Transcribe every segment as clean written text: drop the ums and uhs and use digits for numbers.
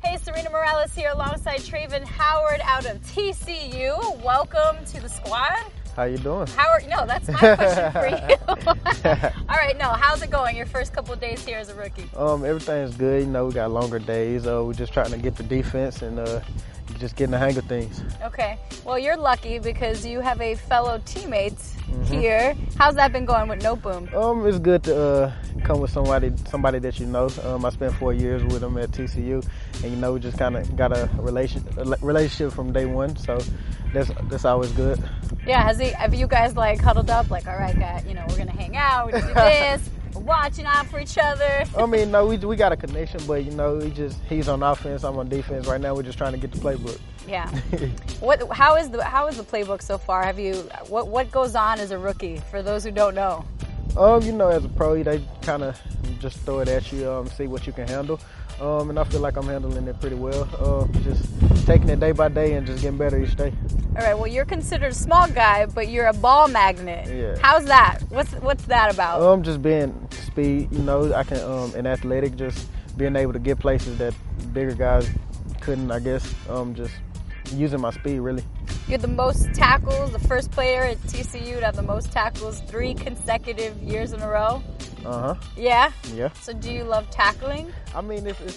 Hey, Serena Morales here alongside Traven Howard out of TCU. Welcome to the squad. How you doing? Howard, no, that's my question for you. All right, no, how's it going? Your first couple of days here as a rookie? Everything's good. You know, we got longer days. We're just trying to get the defense and just getting the hang of things. Okay. Well, you're lucky because you have a fellow teammate here. How's that been going with Noteboom? It's good to come with somebody that you know. I spent 4 years with him at TCU, and you know, we just kind of got a relationship from day one. So that's always good. Yeah. Have you guys like huddled up? Like, all right, guys, we're gonna hang out. We're gonna do this. We're watching out for each other. No, we got a connection, but he's on offense, I'm on defense. Right now, we're just trying to get the playbook. Yeah. How is the playbook so far? What goes on as a rookie for those who don't know? As a pro, they kind of just throw it at you, see what you can handle. And I feel like I'm handling it pretty well. Just taking it day by day and just getting better each day. All right. Well, you're considered a small guy, but you're a ball magnet. Yeah. How's that? What's that about? Just being speed. I can and athletic. Just being able to get places that bigger guys couldn't. I guess. Just using my speed really. You're the most tackles, the first player at TCU to have the most tackles 3 consecutive years in a row. Yeah? Yeah. So do you love tackling? I'm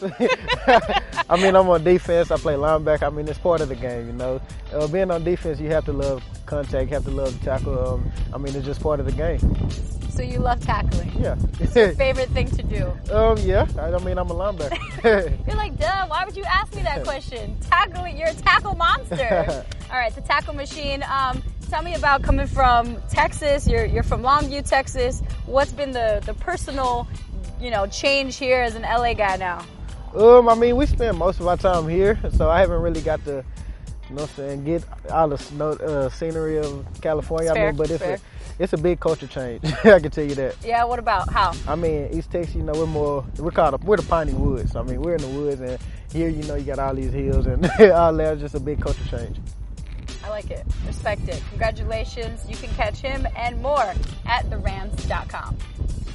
on defense. I play linebacker. It's part of the game, Being on defense, you have to love contact, you have to love the tackle. It's just part of the game. So you love tackling? Yeah. What's your favorite thing to do? Yeah. I'm a linebacker. You're like, duh, why would you ask me that question? Tackling, you're a tackle monster. All right, the tackle machine. Tell me about coming from Texas. You're from Longview, Texas. What's been the personal, change here as an LA guy now? We spend most of our time here, so I haven't really got to, get all the scenery of California. Fair. It's a big culture change. I can tell you that. Yeah, what about? How? East Texas, we're the Piney Woods. We're in the woods, and here, you got all these hills and all that. It's just a big culture change. I like it. Respect it. Congratulations. You can catch him and more at therams.com.